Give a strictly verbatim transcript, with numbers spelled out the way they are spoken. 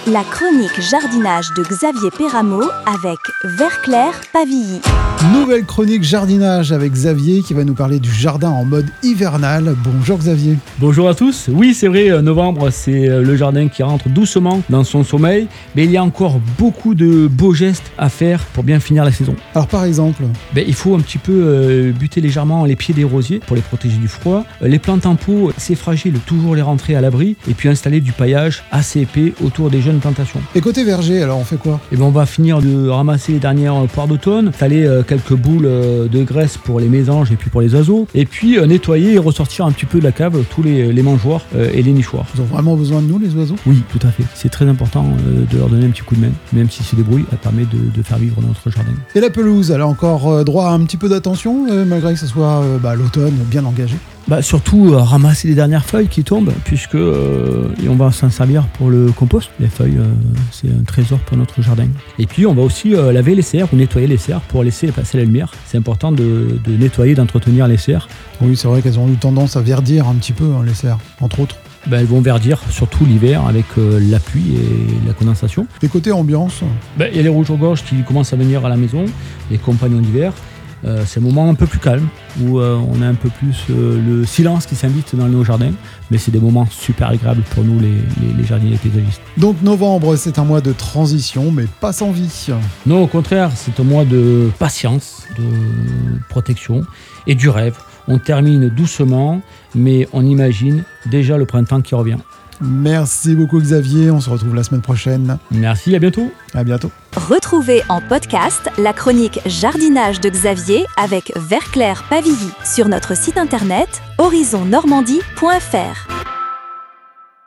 La chronique jardinage de Xavier Perrameau avec Vert-Clair Pavilly. Nouvelle chronique jardinage avec Xavier qui va nous parler du jardin en mode hivernal. Bonjour Xavier. Bonjour à tous. Oui, c'est vrai, novembre, c'est le jardin qui rentre doucement dans son sommeil, mais il y a encore beaucoup de beaux gestes à faire pour bien finir la saison. Alors par exemple ben, il faut un petit peu euh, buter légèrement les pieds des rosiers pour les protéger du froid. Euh, les plantes en pot, c'est fragile, toujours les rentrer à l'abri et puis installer du paillage assez épais autour des jeunes plantations. Et côté verger, alors on fait quoi? Et ben, on va finir de ramasser les dernières poires d'automne, installer euh, quelques boules euh, de graisse pour les mésanges et puis pour les oiseaux, et puis euh, nettoyer et ressortir un petit peu de la cave tous les, les mangeoires euh, et les nichoirs. Ils ont vraiment besoin de nous, les oiseaux? Oui, tout à fait. C'est très important euh, de leur donner un petit coup de main, même s'ils se débrouillent, ça permet de, de faire vivre notre jardin. Et la pelouse, elle a encore euh, droit à un petit peu d'attention, euh, malgré que ce soit euh, bah, l'automne bien engagé? Bah, surtout euh, ramasser les dernières feuilles qui tombent, puisque euh, et on va s'en servir pour le compost. Les feuilles, euh, c'est un trésor pour notre jardin. Et puis on va aussi euh, laver les serres ou nettoyer les serres pour laisser passer la lumière. C'est important de, de nettoyer, d'entretenir les serres. Oui, c'est vrai qu'elles ont eu tendance à verdir un petit peu, hein, les serres, entre autres. Ben, elles vont verdir, surtout l'hiver, avec euh, la pluie et la condensation. Et côté ambiance? Ben, il y a les rouges-gorges qui commencent à venir à la maison, les compagnons d'hiver. Euh, c'est un moment un peu plus calme, où euh, on a un peu plus euh, le silence qui s'invite dans nos jardins, mais c'est des moments super agréables pour nous, les, les, les jardiniers paysagistes. Donc novembre, c'est un mois de transition, mais pas sans vie. Non, au contraire, c'est un mois de patience, de protection et du rêve. On termine doucement, mais on imagine déjà le printemps qui revient. Merci beaucoup Xavier, on se retrouve la semaine prochaine. Merci, à bientôt. À bientôt. Retrouvez en podcast la chronique jardinage de Xavier avec Vert-Clair Pavilly sur notre site internet horizon normandie point f r.